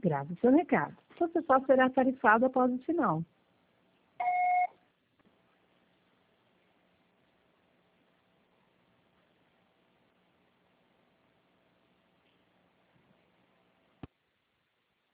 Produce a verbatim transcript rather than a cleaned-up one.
Grave seu recado. Você só será tarifado após o sinal.